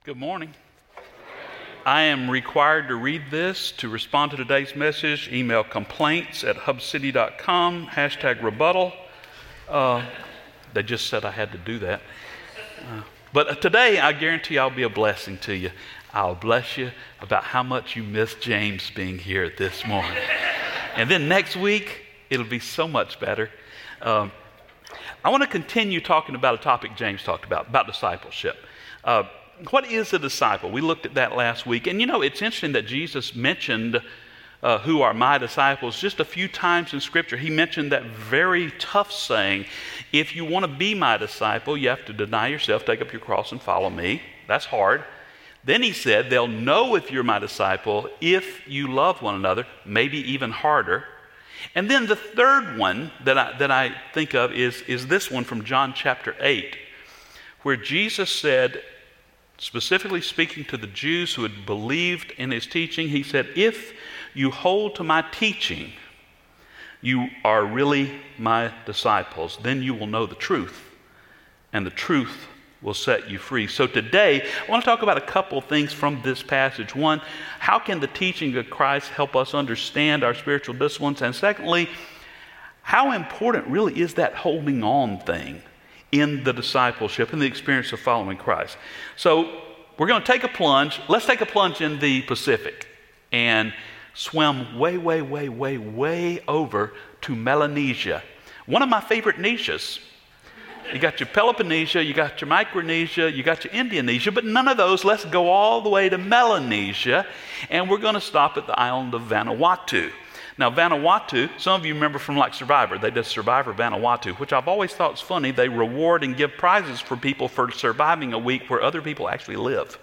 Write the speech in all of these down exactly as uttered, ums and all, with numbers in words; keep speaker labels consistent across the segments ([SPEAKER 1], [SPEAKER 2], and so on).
[SPEAKER 1] Good morning. I am required to read this. To respond to today's message, email complaints at hub city dot com, hashtag rebuttal. Uh, they just said I had to do that. Uh, but today, I guarantee I'll be a blessing to you. I'll bless you about how much you missed James being here this morning. And then next week, it'll be so much better. Um, I want to continue talking about a topic James talked about, about discipleship. Uh, What is a disciple? We looked at that last week. And you know, it's interesting that Jesus mentioned uh, who are my disciples just a few times in Scripture. He mentioned that very tough saying, if you want to be my disciple, you have to deny yourself, take up your cross, and follow me. That's hard. Then he said, they'll know if you're my disciple if you love one another, maybe even harder. And then the third one that I, that I think of is, is this one from John chapter eight, where Jesus said, specifically speaking to the Jews who had believed in his teaching, he said, if you hold to my teaching, you are really my disciples. Then you will know the truth, and the truth will set you free. So today, I want to talk about a couple of things from this passage. One, how can the teaching of Christ help us understand our spiritual disciplines? And secondly, how important really is that holding on thing in the discipleship and the experience of following Christ? So we're going to take a plunge. Let's take a plunge in the Pacific and swim way, way, way, way, way over to Melanesia. One of my favorite niches. You got your Peloponnesia, you got your Micronesia, you got your Indianesia, but none of those. Let's go all the way to Melanesia, and we're going to stop at the island of Vanuatu. Now, Vanuatu, some of you remember from like Survivor. They did Survivor Vanuatu, which I've always thought was funny. They reward and give prizes for people for surviving a week where other people actually live.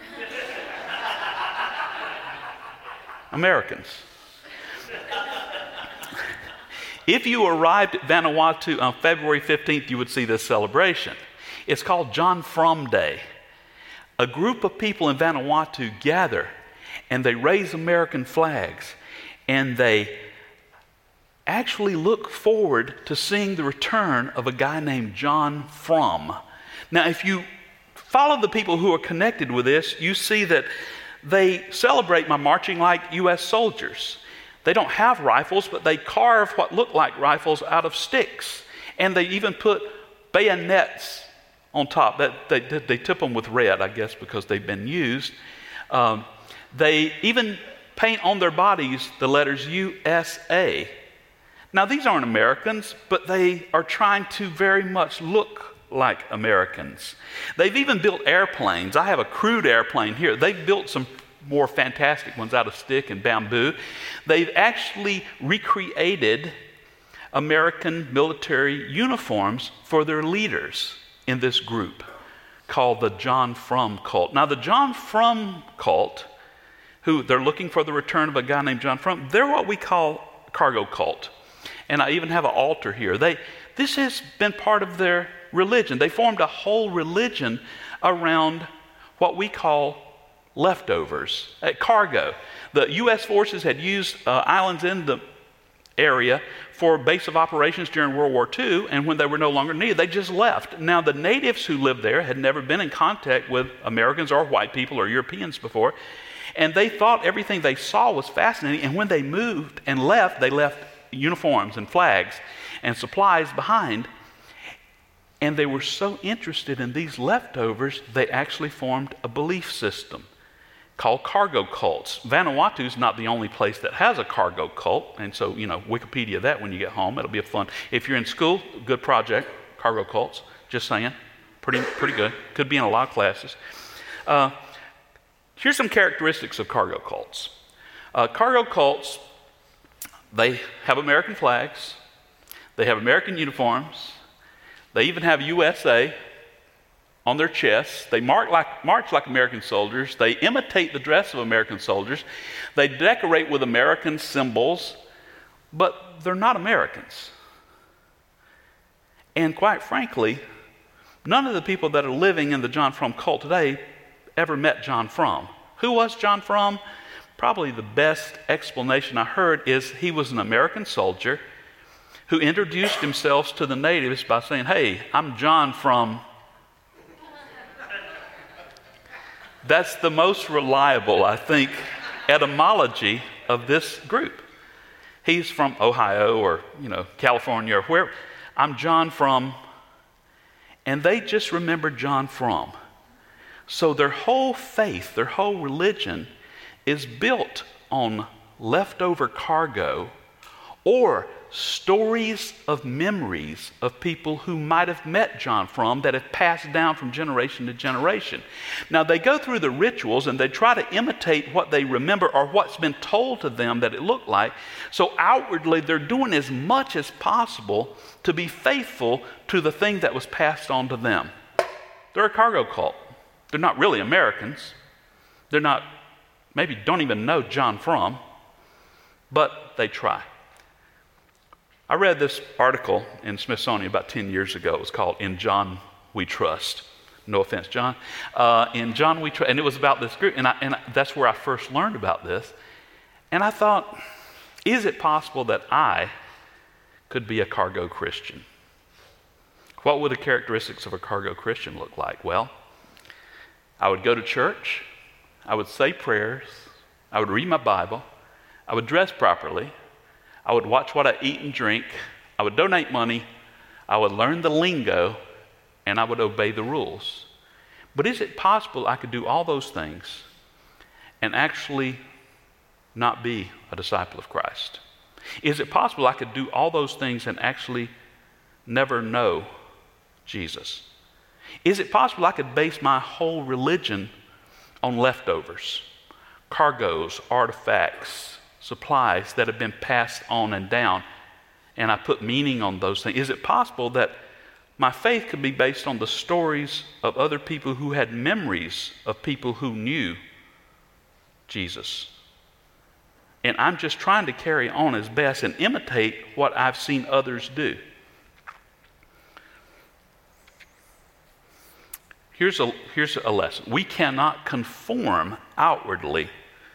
[SPEAKER 1] Americans. If you arrived at Vanuatu on February fifteenth, you would see this celebration. It's called John Frum Day. A group of people in Vanuatu gather and they raise American flags. And they actually look forward to seeing the return of a guy named John Frum. Now, if you follow the people who are connected with this, you see that they celebrate by marching like U S soldiers. They don't have rifles, but they carve what look like rifles out of sticks. And they even put bayonets on top. That they, they tip them with red, I guess, because they've been used. Um, they even paint on their bodies the letters U S A. Now, these aren't Americans, but they are trying to very much look like Americans. They've even built airplanes. I have a crude airplane here. They've built some more fantastic ones out of stick and bamboo. They've actually recreated American military uniforms for their leaders in this group called the John Frum cult. Now, the John Frum cult, who they're looking for the return of a guy named John Frum, they're what we call a cargo cult. And I even have an altar here. They, this has been part of their religion. They formed a whole religion around what we call leftovers, uh, cargo. The U S forces had used uh, islands in the area for base of operations during World War Two, and when they were no longer needed, they just left. Now, the natives who lived there had never been in contact with Americans or white people or Europeans before, and they thought everything they saw was fascinating. And when they moved and left, they left uniforms and flags and supplies behind. And they were so interested in these leftovers, they actually formed a belief system called cargo cults. Vanuatu is not the only place that has a cargo cult. And so, you know, Wikipedia that when you get home. It'll be a fun. If you're in school, good project, cargo cults. Just saying. Pretty, pretty good. Could be in a lot of classes. Uh, Here's some characteristics of cargo cults. Uh, cargo cults, they have American flags. They have American uniforms. They even have U S A on their chests. They march like, march like American soldiers. They imitate the dress of American soldiers. They decorate with American symbols, but they're not Americans. And quite frankly, none of the people that are living in the John Frum cult today ever met John Frum. Who was John Frum? Probably the best explanation I heard is he was an American soldier who introduced himself to the natives by saying, "Hey, I'm John from That's the most reliable, I think, etymology of this group. He's from Ohio or, you know, California or where. I'm John from, and they just remember John from. So their whole faith, their whole religion is built on leftover cargo or stories of memories of people who might have met John from that have passed down from generation to generation. Now they go through the rituals and they try to imitate what they remember or what's been told to them that it looked like. So outwardly they're doing as much as possible to be faithful to the thing that was passed on to them. They're a cargo cult. They're not really Americans. They're not, maybe don't even know John from, but they try. I read this article in Smithsonian about ten years ago. It was called In John We Trust. No offense, John. Uh, in John We Trust, and it was about this group, and, I, and I, that's where I first learned about this. And I thought, is it possible that I could be a cargo Christian? What would the characteristics of a cargo Christian look like? Well, I would go to church, I would say prayers, I would read my Bible, I would dress properly, I would watch what I eat and drink, I would donate money, I would learn the lingo, and I would obey the rules. But is it possible I could do all those things and actually not be a disciple of Christ? Is it possible I could do all those things and actually never know Jesus? Is it possible I could base my whole religion on leftovers, cargoes, artifacts, supplies that have been passed on and down, and I put meaning on those things? Is it possible that my faith could be based on the stories of other people who had memories of people who knew Jesus? And I'm just trying to carry on as best and imitate what I've seen others do. Here's a, here's a lesson. We cannot conform outwardly.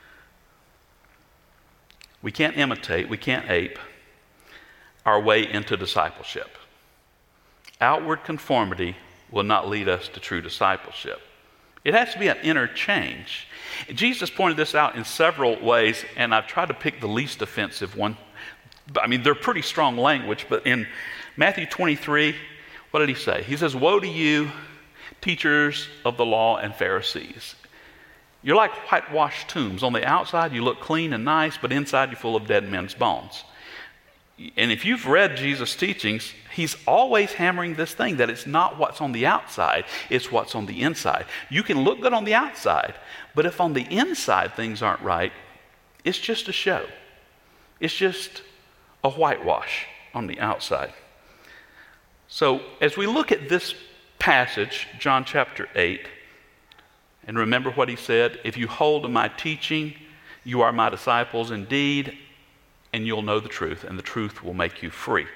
[SPEAKER 1] We can't imitate, we can't ape our way into discipleship. Outward conformity will not lead us to true discipleship. It has to be an inner change. Jesus pointed this out in several ways, and I've tried to pick the least offensive one. I mean, they're pretty strong language, but in Matthew twenty-three, what did he say? He says, "Woe to you, teachers of the law and Pharisees. You're like whitewashed tombs. On the outside, you look clean and nice, but inside you're full of dead men's bones." And if you've read Jesus' teachings, he's always hammering this thing that it's not what's on the outside, it's what's on the inside. You can look good on the outside, but if on the inside things aren't right, it's just a show. It's just a whitewash on the outside. So as we look at this passage, John chapter eight, and remember what he said, "If you hold to my teaching, you are my disciples indeed, and you'll know the truth, and the truth will make you free."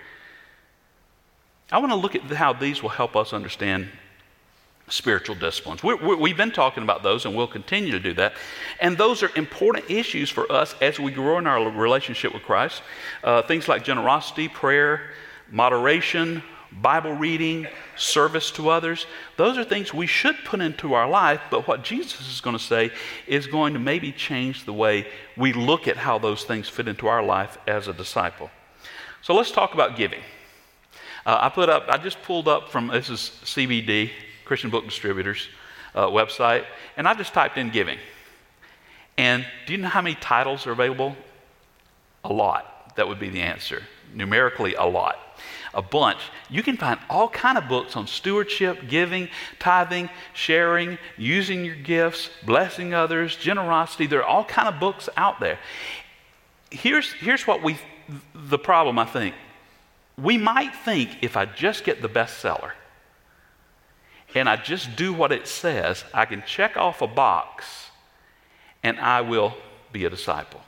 [SPEAKER 1] I want to look at how these will help us understand spiritual disciplines. We're, we're, we've been talking about those, and we'll continue to do that. And those are important issues for us as we grow in our relationship with Christ. Uh, things like generosity, prayer, moderation, Bible reading, service to others. Those are things we should put into our life, but what Jesus is going to say is going to maybe change the way we look at how those things fit into our life as a disciple. So let's talk about giving. Uh, I put up, I just pulled up from, this is C B D, Christian Book Distributors uh, website, and I just typed in giving. And do you know how many titles are available? A lot. That would be the answer. Numerically, a lot. A bunch. You can find all kind of books on stewardship, giving, tithing, sharing, using your gifts, blessing others, generosity. There are all kind of books out there. Here's, here's what we, the problem, I think. We might think if I just get the bestseller and I just do what it says, I can check off a box and I will be a disciple.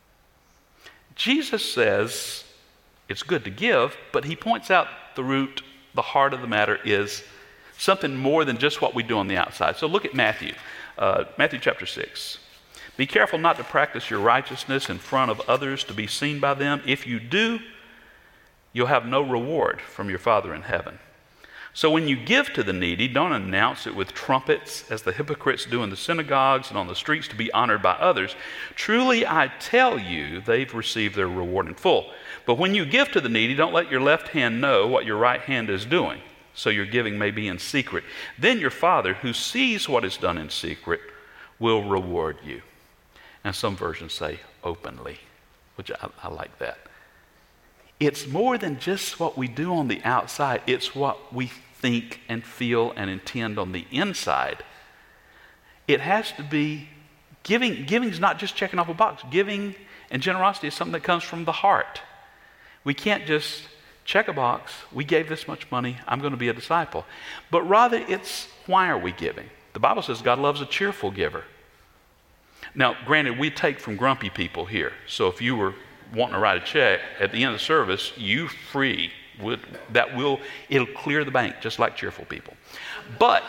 [SPEAKER 1] Jesus says it's good to give, but he points out the root, the heart of the matter is something more than just what we do on the outside. So look at Matthew, uh, Matthew chapter six. "Be careful not to practice your righteousness in front of others to be seen by them. If you do, you'll have no reward from your Father in heaven. So when you give to the needy, don't announce it with trumpets as the hypocrites do in the synagogues and on the streets to be honored by others. Truly, I tell you, they've received their reward in full. But when you give to the needy, don't let your left hand know what your right hand is doing, so your giving may be in secret. Then your Father, who sees what is done in secret, will reward you. And some versions say openly, which I, I like that. It's more than just what we do on the outside. It's what we think and feel and intend on the inside. It has to be giving. Giving is not just checking off a box. Giving and generosity is something that comes from the heart. We can't just check a box. We gave this much money. I'm going to be a disciple. But rather, it's why are we giving? The Bible says God loves a cheerful giver. Now, granted, we take from grumpy people here. So if you were wanting to write a check at the end of the service, you free would that will it'll clear the bank just like cheerful people. But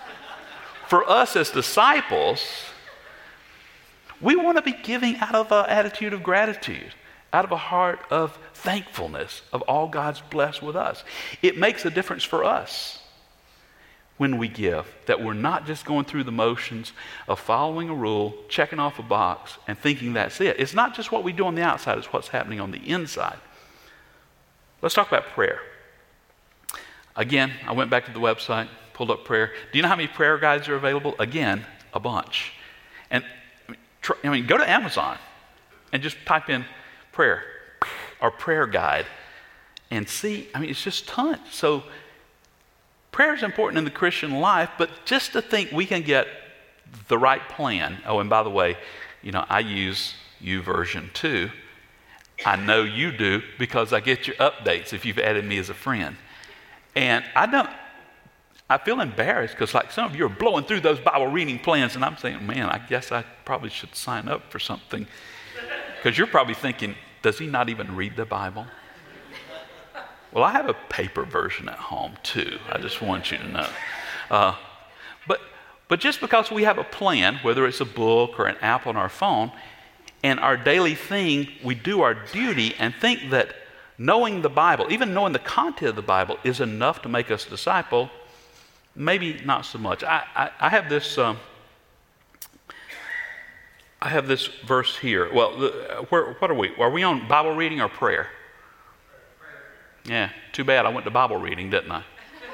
[SPEAKER 1] for us as disciples, we want to be giving out of an attitude of gratitude, out of a heart of thankfulness of all God's blessed with us. It makes a difference for us when we give, that we're not just going through the motions of following a rule, checking off a box, and thinking that's it. It's not just what we do on the outside, it's what's happening on the inside. Let's talk about prayer. Again, I went back to the website, pulled up prayer. Do you know how many prayer guides are available? Again, a bunch. And I mean, go to Amazon and just type in prayer or prayer guide and see, I mean, it's just tons. So prayer is important in the Christian life, but just to think we can get the right plan. Oh, and by the way, you know, I use YouVersion too. I know you do because I get your updates if you've added me as a friend. And I don't, I feel embarrassed because like some of you are blowing through those Bible reading plans and I'm saying, man, I guess I probably should sign up for something. Because you're probably thinking, does he not even read the Bible? Well, I have a paper version at home too. I just want you to know. Uh, but but just because we have a plan, whether it's a book or an app on our phone, and our daily thing, we do our duty and think that knowing the Bible, even knowing the content of the Bible, is enough to make us a disciple, maybe not so much. I, I, I have this um, I have this verse here. Well, the, where, what are we? Are we on Bible reading or prayer? Yeah, too bad I went to Bible reading, didn't I?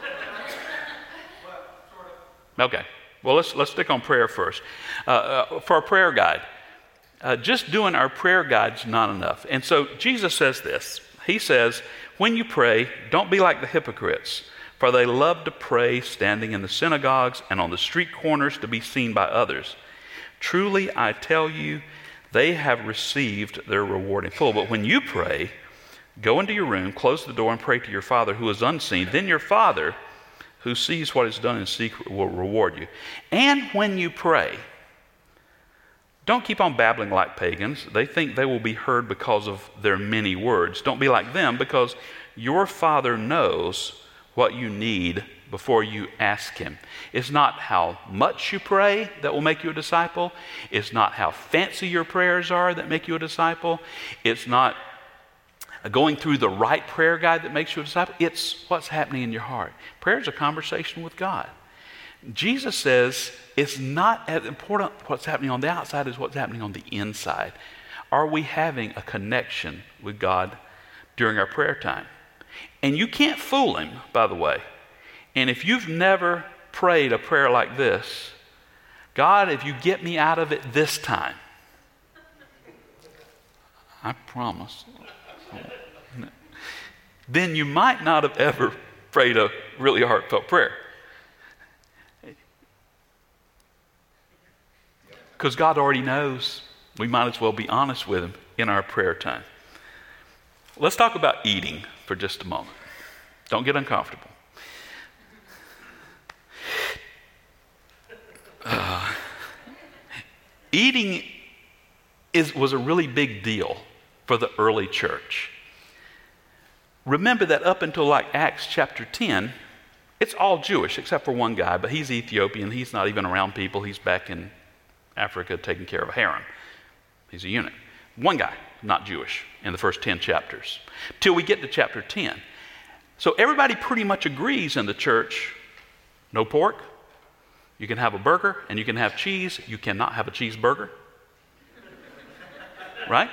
[SPEAKER 1] Okay, well, let's let's stick on prayer first. Uh, uh, for our prayer guide, uh, just doing our prayer guide's not enough. And so Jesus says this. He says, when you pray, don't be like the hypocrites, for they love to pray standing in the synagogues and on the street corners to be seen by others. Truly, I tell you, they have received their reward in full. But when you pray, go into your room, close the door, and pray to your Father who is unseen. Then your Father, who sees what is done in secret, will reward you. And when you pray, don't keep on babbling like pagans. They think they will be heard because of their many words. Don't be like them, because your Father knows what you need before you ask him. It's not how much you pray that will make you a disciple. It's not how fancy your prayers are that make you a disciple. It's not going through the right prayer guide that makes you a disciple. It's what's happening in your heart. Prayer is a conversation with God. Jesus says it's not as important what's happening on the outside as what's happening on the inside. Are we having a connection with God during our prayer time? And you can't fool him, by the way. And if you've never prayed a prayer like this, God, if you get me out of it this time, I promise, then you might not have ever prayed a really heartfelt prayer. Because God already knows. We might as well be honest with him in our prayer time. Let's talk about eating for just a moment. Don't get uncomfortable. Uh, eating is, was a really big deal for the early church. Remember that up until like Acts chapter ten, it's all Jewish except for one guy, but he's Ethiopian. He's not even around people. He's back in Africa taking care of a harem. He's a eunuch. One guy, not Jewish, in the first ten chapters. Till we get to chapter ten. So everybody pretty much agrees in the church, no pork. You can have a burger and you can have cheese. You cannot have a cheeseburger. Right?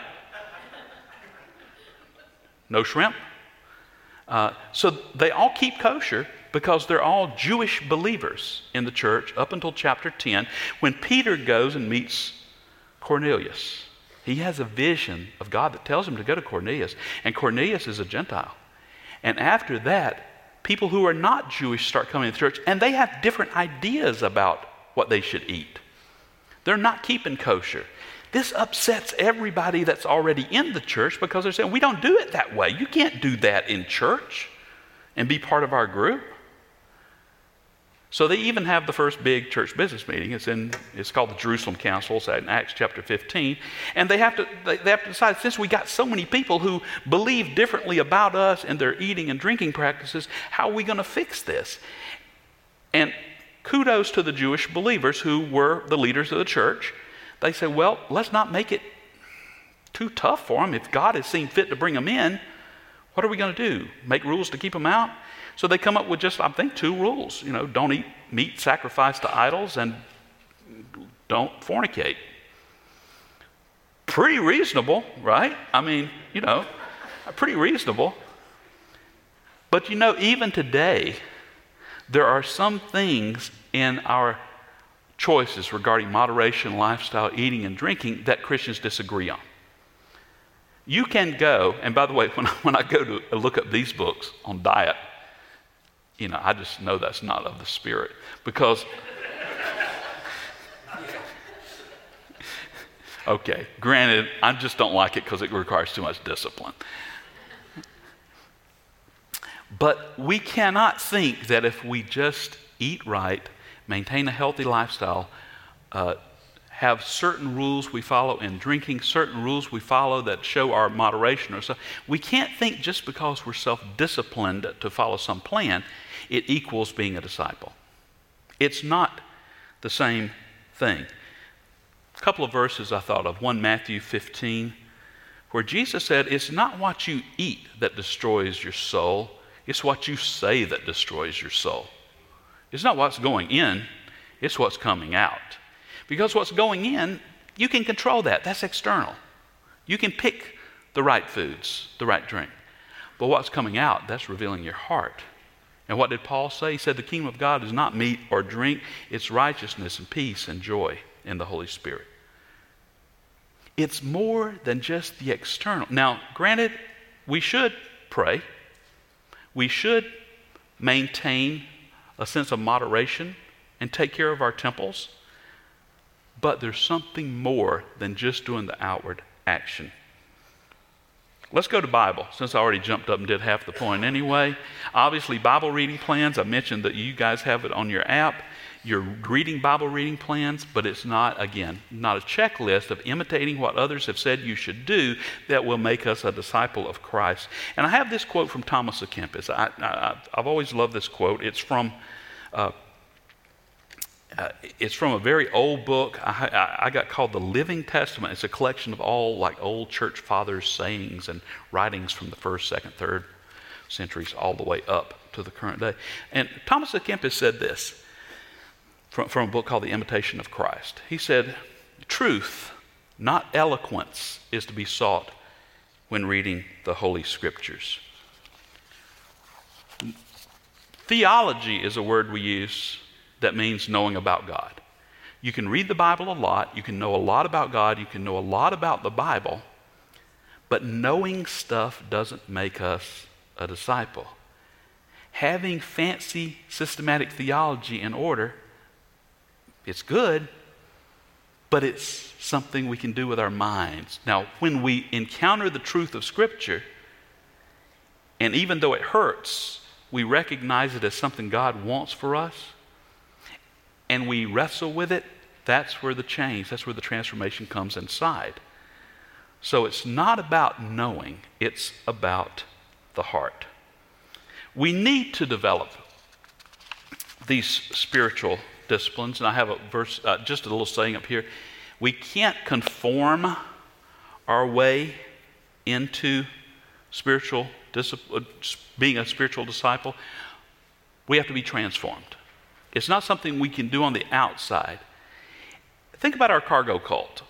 [SPEAKER 1] No shrimp. Uh, so they all keep kosher because they're all Jewish believers in the church up until chapter ten, when Peter goes and meets Cornelius. He has a vision of God that tells him to go to Cornelius, and Cornelius is a Gentile. And after that, people who are not Jewish start coming to church, and they have different ideas about what they should eat. They're not keeping kosher. This upsets everybody that's already in the church because they're saying, we don't do it that way. You can't do that in church and be part of our group. So they even have the first big church business meeting. It's in it's called the Jerusalem Council. It's in Acts chapter fifteen. And they have to they, they have to decide, since we got so many people who believe differently about us and their eating and drinking practices, how are we going to fix this? And kudos to the Jewish believers who were the leaders of the church. They said, well, let's not make it too tough for them. If God has seen fit to bring them in, what are we going to do? Make rules to keep them out? So they come up with just, I think, two rules. You know, don't eat meat sacrificed to idols and don't fornicate. Pretty reasonable, right? I mean, you know, pretty reasonable. But you know, even today, there are some things in our choices regarding moderation, lifestyle, eating, and drinking that Christians disagree on. You can go, and by the way, when I, when I go to look up these books on diet, you know, I just know that's not of the Spirit, because, okay, granted, I just don't like it because it requires too much discipline. But we cannot think that if we just eat right, maintain a healthy lifestyle, uh, have certain rules we follow in drinking, certain rules we follow that show our moderation or so. We can't think just because we're self-disciplined to follow some plan, it equals being a disciple. It's not the same thing. A couple of verses I thought of. One, Matthew fifteen, where Jesus said, it's not what you eat that destroys your soul, it's what you say that destroys your soul. It's not what's going in, it's what's coming out. Because what's going in, you can control that. That's external. You can pick the right foods, the right drink. But what's coming out, that's revealing your heart. And what did Paul say? He said the kingdom of God is not meat or drink, it's righteousness and peace and joy in the Holy Spirit. It's more than just the external. Now, granted, we should pray. We should maintain a sense of moderation and take care of our temples. But there's something more than just doing the outward action. Let's go to Bible, since I already jumped up and did half the point anyway. Obviously, Bible reading plans. I mentioned that you guys have it on your app. You're reading Bible reading plans, but it's not, again, not a checklist of imitating what others have said you should do that will make us a disciple of Christ. And I have this quote from Thomas à Kempis. I, I, I've always loved this quote. It's from uh, uh, it's from a very old book I, I, I got called The Living Testament. It's a collection of all like old church fathers' sayings and writings from the first, second, third centuries all the way up to the current day. And Thomas à Kempis said this from, from a book called The Imitation of Christ. He said, truth, not eloquence, is to be sought when reading the Holy Scriptures. Theology is a word we use that means knowing about God. You can read the Bible a lot, you can know a lot about God, you can know a lot about the Bible, but knowing stuff doesn't make us a disciple. Having fancy systematic theology in order, it's good, but it's something we can do with our minds. Now, when we encounter the truth of Scripture, and even though it hurts, we recognize it as something God wants for us, and we wrestle with it, that's where the change, that's where the transformation comes inside. So it's not about knowing, it's about the heart. We need to develop these spiritual disciplines, and I have a verse, uh, just a little saying up here. We can't conform our way into spiritual dis- being a spiritual disciple, we have to be transformed. It's not something we can do on the outside. Think about our cargo cult.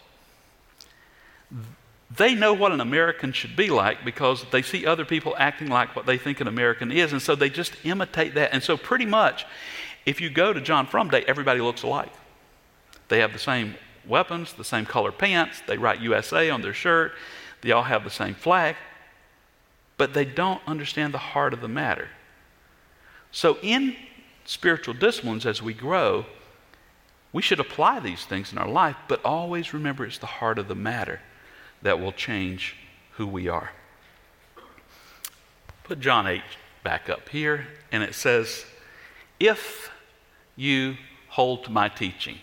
[SPEAKER 1] They know what an American should be like because they see other people acting like what they think an American is, and so they just imitate that. And so pretty much, if you go to John Frum Day, everybody looks alike. They have the same weapons, the same color pants, they write U S A on their shirt, they all have the same flag, but they don't understand the heart of the matter. So in spiritual disciplines, as we grow, we should apply these things in our life, but always remember it's the heart of the matter that will change who we are. Put John eight back up here, and it says, if you hold to my teaching.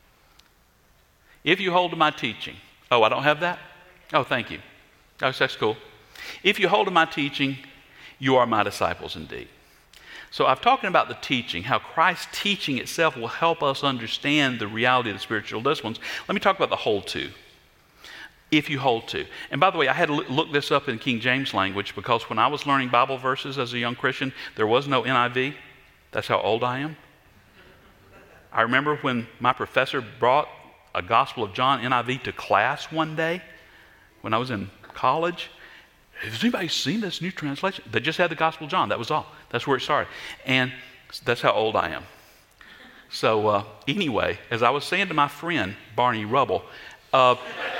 [SPEAKER 1] If you hold to my teaching. Oh, I don't have that? Oh, thank you. Oh, that's cool. If you hold to my teaching, you are my disciples indeed. So I've talked about the teaching, how Christ's teaching itself will help us understand the reality of the spiritual disciplines. Let me talk about the hold to. If you hold to. And by the way, I had to look this up in King James language because when I was learning Bible verses as a young Christian, there was no N I V. That's how old I am. I remember when my professor brought a Gospel of John N I V to class one day when I was in college. Has anybody seen this new translation? They just had the Gospel of John. That was all. That's where it started. And that's how old I am. So uh, anyway, as I was saying to my friend, Barney Rubble, uh,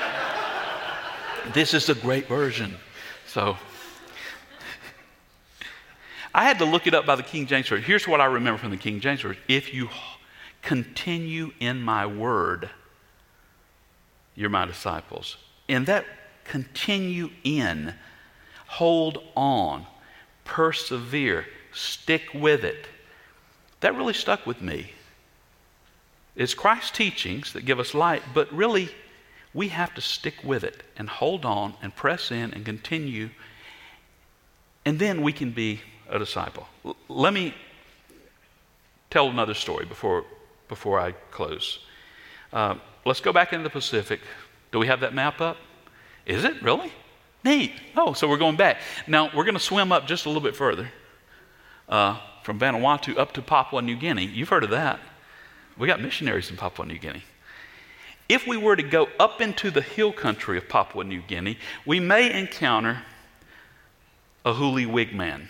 [SPEAKER 1] this is a great version. So I had to look it up by the King James Version. Here's what I remember from the King James Version. If you continue in my word, you're my disciples. And that continue in, hold on, persevere, stick with it. That really stuck with me. It's Christ's teachings that give us light, but really we have to stick with it and hold on and press in and continue, and then we can be a disciple. L- let me tell another story before, before I close. Uh, let's go back into the Pacific. Do we have that map up? Is it? Really? Neat. Oh, so we're going back. Now, we're going to swim up just a little bit further uh, from Vanuatu up to Papua New Guinea. You've heard of that. We got missionaries in Papua New Guinea. If we were to go up into the hill country of Papua New Guinea, we may encounter a Huli Wig man.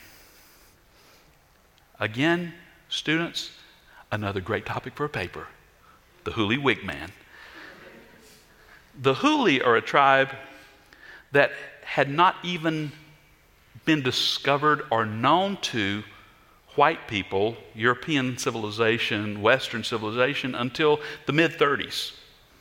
[SPEAKER 1] Again, students, another great topic for a paper, the Huli Wig man. The Huli are a tribe that had not even been discovered or known to white people, European civilization, Western civilization, until the mid thirties.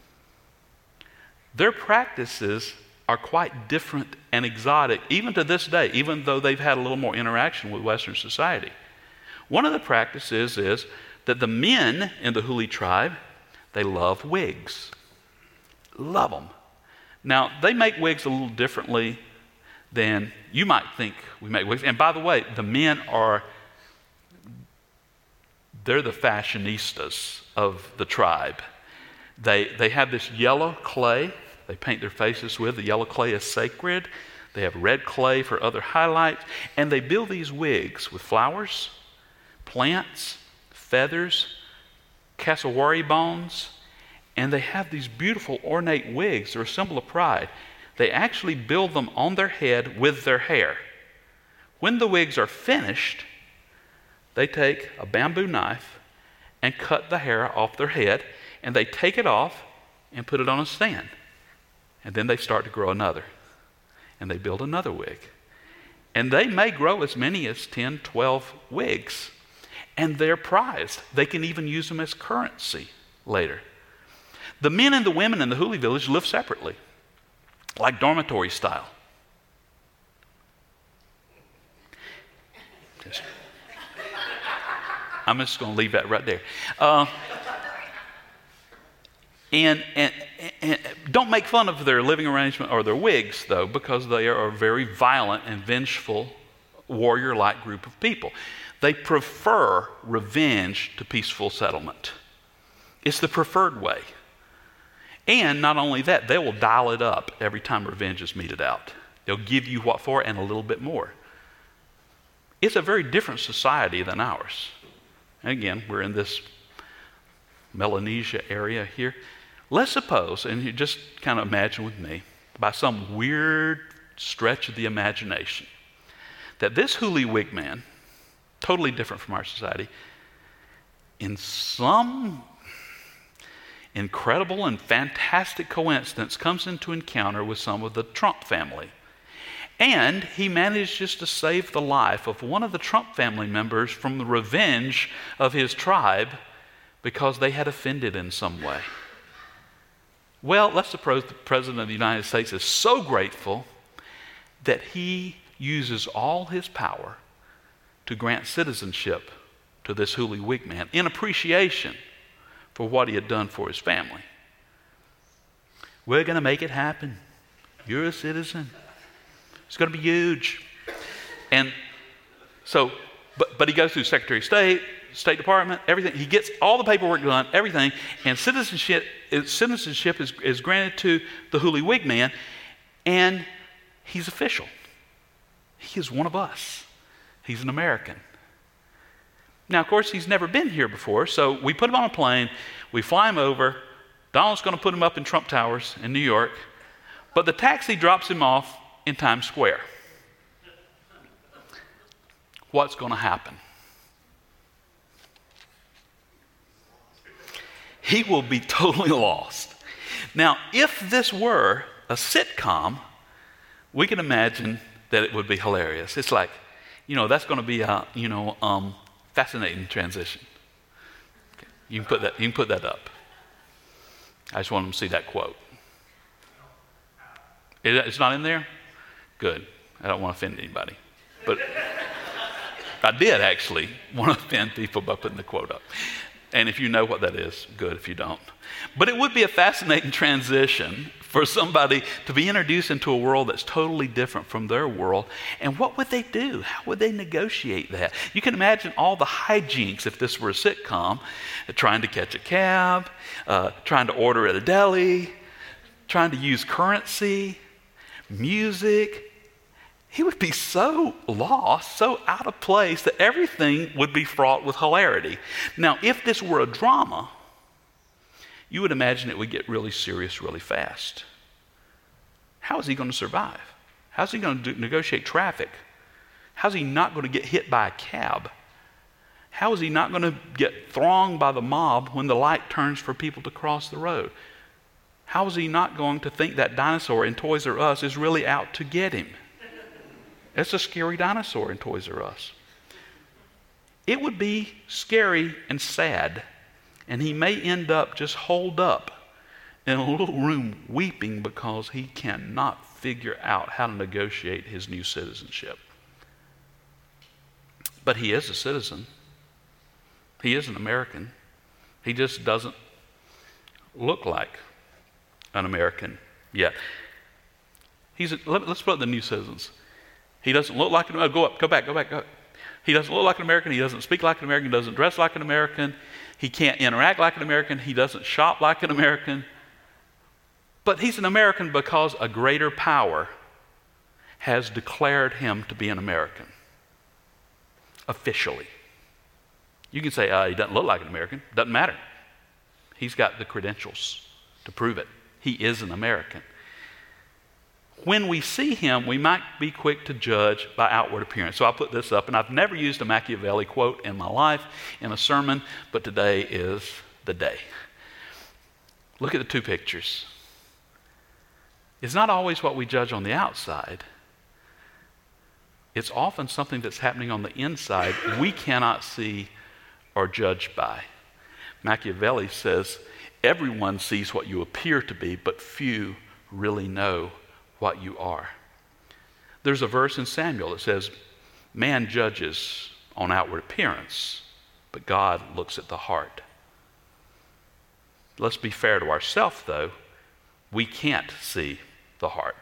[SPEAKER 1] Their practices are quite different and exotic, even to this day, even though they've had a little more interaction with Western society. One of the practices is that the men in the Huli tribe, they love wigs. Love them. Now, they make wigs a little differently than you might think we make wigs. And by the way, the men are, they're the fashionistas of the tribe. They, they have this yellow clay they paint their faces with. The yellow clay is sacred. They have red clay for other highlights. And they build these wigs with flowers, plants, feathers, cassowary bones, and they have these beautiful ornate wigs. They're a symbol of pride. They actually build them on their head with their hair. When the wigs are finished, they take a bamboo knife and cut the hair off their head, and they take it off and put it on a stand. And then they start to grow another. And they build another wig. And they may grow as many as ten, twelve wigs. And they're prized. They can even use them as currency later. The men and the women in the Huli village live separately, like dormitory style. Just, I'm just going to leave that right there. Uh, and, and, and don't make fun of their living arrangement or their wigs, though, because they are a very violent and vengeful warrior-like group of people. They prefer revenge to peaceful settlement. It's the preferred way. And not only that, they will dial it up every time revenge is meted out. They'll give you what for and a little bit more. It's a very different society than ours. And again, we're in this Melanesia area here. Let's suppose, and you just kind of imagine with me, by some weird stretch of the imagination, that this Hooli Wig man, totally different from our society, in some incredible and fantastic coincidence comes into encounter with some of the Trump family. And he manages to save the life of one of the Trump family members from the revenge of his tribe because they had offended in some way. Well, let's suppose the President of the United States is so grateful that he uses all his power to grant citizenship to this Hooli Wig man in appreciation for what he had done for his family. We're going to make it happen. You're a citizen. It's going to be huge. And so, but, but he goes through Secretary of State, State Department, everything. He gets all the paperwork done, everything, and citizenship, citizenship is, is granted to the Hooli Wig man, and he's official. He is one of us. He's an American. Now, of course, he's never been here before, so we put him on a plane, we fly him over. Donald's going to put him up in Trump Towers in New York, but the taxi drops him off in Times Square. What's going to happen? He will be totally lost. Now, if this were a sitcom, we can imagine that it would be hilarious. It's like, you know, that's going to be a, you know, um, fascinating transition. Okay. You can put that. You can put that up. I just want them to see that quote. It, it's not in there? Good. I don't want to offend anybody. But I did actually want to offend people by putting the quote up. And if you know what that is, good. If you don't. But it would be a fascinating transition for somebody to be introduced into a world that's totally different from their world. And what would they do? How would they negotiate that? You can imagine all the hijinks if this were a sitcom, uh, trying to catch a cab, uh, trying to order at a deli, trying to use currency, music. He would be so lost, so out of place, that everything would be fraught with hilarity. Now, if this were a drama, you would imagine it would get really serious really fast. How is he going to survive? How's he going to do, negotiate traffic? How's he not going to get hit by a cab? How is he not going to get thronged by the mob when the light turns for people to cross the road? How is he not going to think that dinosaur in Toys R Us is really out to get him? It's a scary dinosaur in Toys R Us. It would be scary and sad, and he may end up just holed up in a little room weeping because he cannot figure out how to negotiate his new citizenship. But he is a citizen. He is an American. He just doesn't look like an American yet. He's a, let, let's put up the new citizens. He doesn't look like an American. Go up, go back, go back, go up. He doesn't look like an American. He doesn't speak like an American. He doesn't dress like an American. He can't interact like an American. He doesn't shop like an American. But he's an American because a greater power has declared him to be an American. Officially. You can say, uh, he doesn't look like an American. Doesn't matter. He's got the credentials to prove it. He is an American. When we see him, we might be quick to judge by outward appearance. So I'll put this up, and I've never used a Machiavelli quote in my life in a sermon, but today is the day. Look at the two pictures. It's not always what we judge on the outside. It's often something that's happening on the inside we cannot see or judge by. Machiavelli says, everyone sees what you appear to be, but few really know what you are. There's a verse in Samuel that says, man judges on outward appearance, but God looks at the heart. Let's be fair to ourselves, though. We can't see the heart.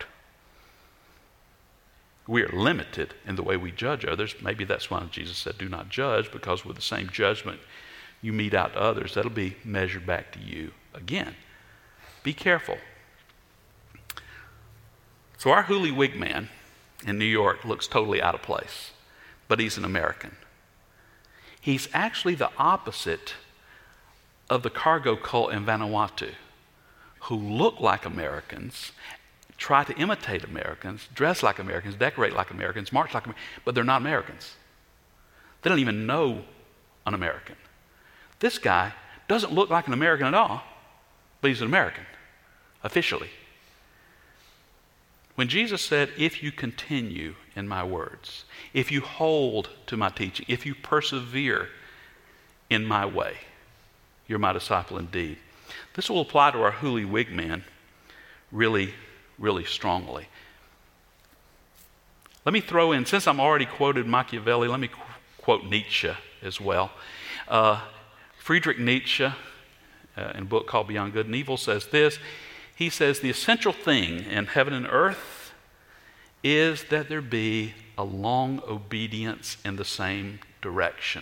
[SPEAKER 1] We are limited in the way we judge others. Maybe that's why Jesus said, do not judge, because with the same judgment you mete out to others, that'll be measured back to you again. Be careful. So our Hooli Wig man in New York looks totally out of place. but he's an American. He's actually the opposite of the cargo cult in Vanuatu, who look like Americans, try to imitate Americans, dress like Americans, decorate like Americans, march like Americans, but they're not Americans. They don't even know an American. This guy doesn't look like an American at all, but he's an American, officially. When Jesus said, if you continue in my words, if you hold to my teaching, if you persevere in my way, you're my disciple indeed. This will apply to our Holy Wig man really, really strongly. Let me throw in, since I'm already quoted Machiavelli, let me qu- quote Nietzsche as well. Uh, Friedrich Nietzsche, uh, in a book called Beyond Good and Evil, says this. He says, the essential thing in heaven and earth is that there be a long obedience in the same direction.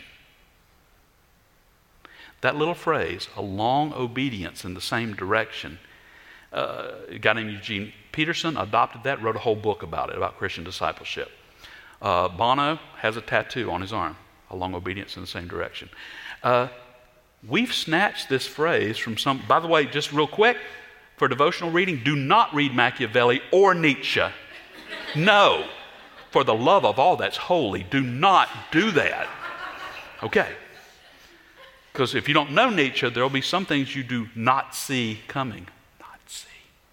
[SPEAKER 1] That little phrase, a long obedience in the same direction, uh, a guy named Eugene Peterson adopted that, wrote a whole book about it, about Christian discipleship. Uh, Bono has a tattoo on his arm, a long obedience in the same direction. Uh, we've snatched this phrase from some, by the way, just real quick, for devotional reading, do not read Machiavelli or Nietzsche. No, for the love of all that's holy, do not do that. Okay. Because if you don't know Nietzsche, there will be some things you do not see coming. Not see.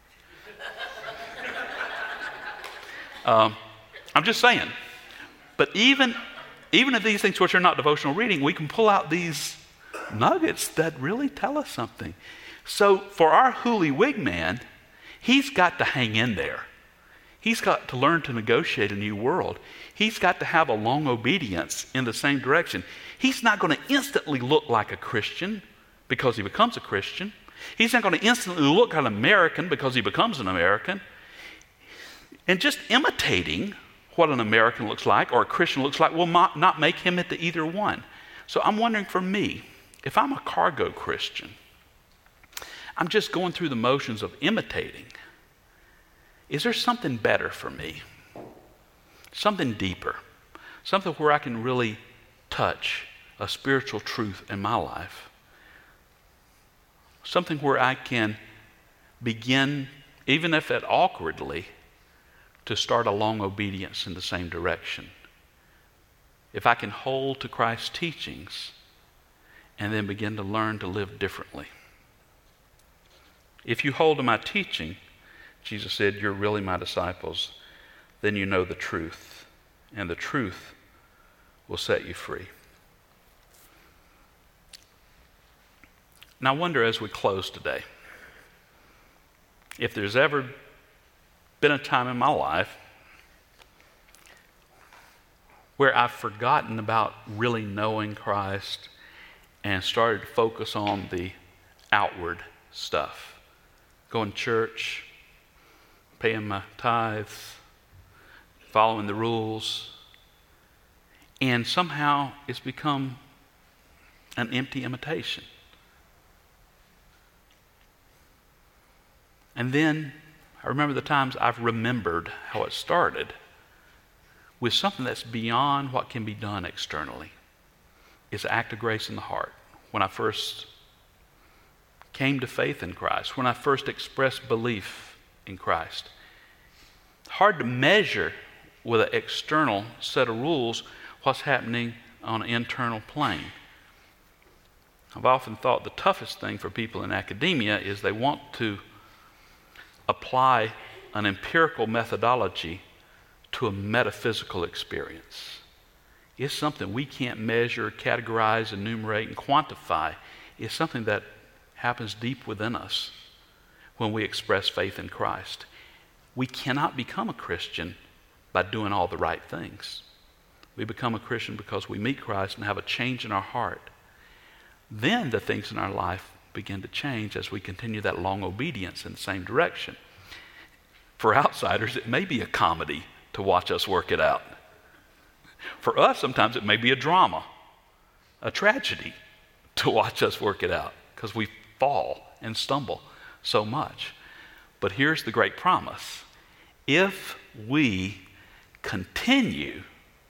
[SPEAKER 1] um, I'm just saying. But even, even if these things which are not devotional reading, we can pull out these nuggets that really tell us something. So for our Holy Wig man, he's got to hang in there. He's got to learn to negotiate a new world. He's got to have a long obedience in the same direction. He's not going to instantly look like a Christian because he becomes a Christian. He's not going to instantly look like an American because he becomes an American. And just imitating what an American looks like or a Christian looks like will not, not make him into either one. So I'm wondering for me, if I'm a cargo Christian, I'm just going through the motions of imitating. Is there something better for me? Something deeper? Something where I can really touch a spiritual truth in my life? Something where I can begin, even if it awkwardly, to start a long obedience in the same direction. If I can hold to Christ's teachings and then begin to learn to live differently. If you hold to my teaching, Jesus said, you're really my disciples, then you know the truth, and the truth will set you free. Now I wonder as we close today, if there's ever been a time in my life where I've forgotten about really knowing Christ and started to focus on the outward stuff. Going to church, paying my tithes, following the rules, and somehow it's become an empty imitation. And then I remember the times I've remembered how it started with something that's beyond what can be done externally. It's an act of grace in the heart. When I first came to faith in Christ, when I first expressed belief in Christ. Hard to measure with an external set of rules what's happening on an internal plane. I've often thought the toughest thing for people in academia is they want to apply an empirical methodology to a metaphysical experience. It's something we can't measure, categorize, enumerate, and quantify. It's something that happens deep within us when we express faith in Christ. We cannot become a Christian by doing all the right things. We become a Christian because we meet Christ and have a change in our heart. Then the things in our life begin to change as we continue that long obedience in the same direction. For outsiders, it may be a comedy to watch us work it out. For us, sometimes it may be a drama, a tragedy to watch us work it out because we fall and stumble so much. But here's the great promise. If we continue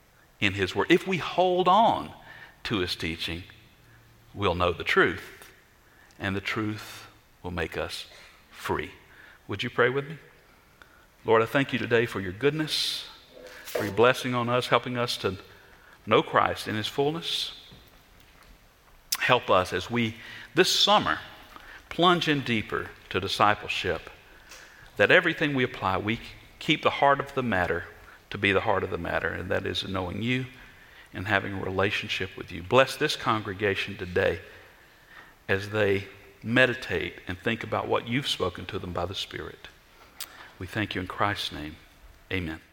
[SPEAKER 1] in his word. If we hold on to his teaching, we'll know the truth, and the truth will make us free. Would you pray with me? Lord, I thank you today for your goodness, for your blessing on us, helping us to know Christ in his fullness. Help us as we, this summer, plunge in deeper to discipleship, that everything we apply, we keep the heart of the matter to be the heart of the matter, and that is knowing you and having a relationship with you. Bless this congregation today as they meditate and think about what you've spoken to them by the Spirit. We thank you in Christ's name. Amen.